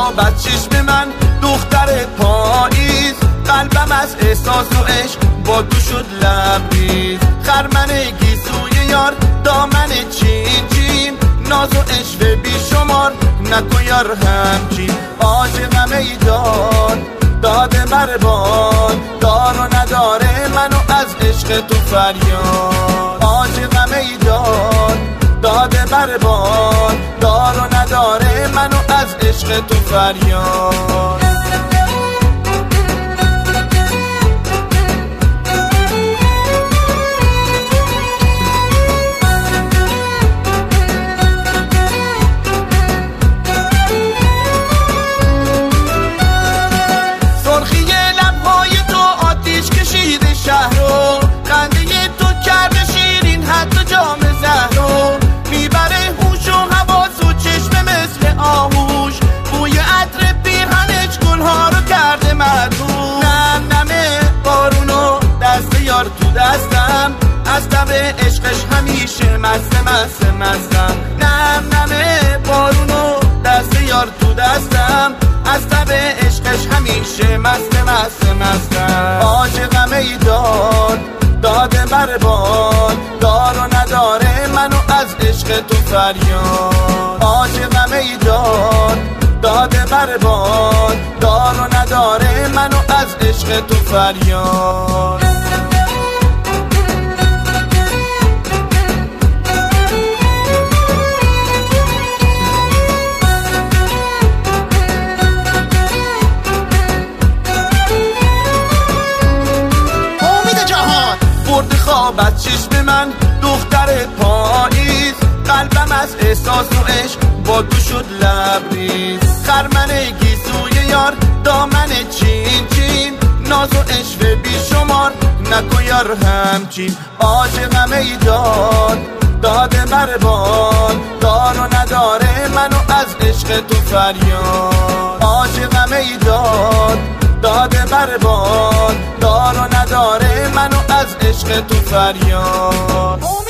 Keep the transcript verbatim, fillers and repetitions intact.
خواب از چشم من دختر پاییز، قلبم از احساس و عشق با تو شد لبریز. خرمن گیسوی یار دامن چین چین، ناز و عشق بی شمار نکن یار همچین. عاشقم ای دار داده برباد، دار و نداره منو از عشق تو فریاد. عاشقم ای دار داده برباد، دار و نداره منو از عشق تو فریاد. شهرو خنده تو کرده شیرین حتی جام زهرو، میبره هوش و حواس و چشم مثل آهوش، بوی عطر پیرهنش گلها رو کرده مدهوش. نم نمه بارونو دست یار تو دستم، از تب عشقش همیشه مست مست مستم. نم نمه بارونو دست یار تو دستم، از تب عشقش همیشه مست مست مستم. عاشقم ای دار داده برباد، دار و نداره منو از عشق تو فریاد. عاشقم ای دار داده برباد، دار و نداره منو از عشق تو فریاد. برد خواب از چشم من دختر پاییز، قلبم از احساس و عشق با تو شد لبریز. خرمن گیسوی یار دامن چین چین، ناز و عشق بی شمار نکن یار همچین. عاشقم ای دار داده برباد، دار و نداره منو از عشق تو فریاد. عاشقم ای دار داده برباد، دار و نداره منو از عشق تو فریاد.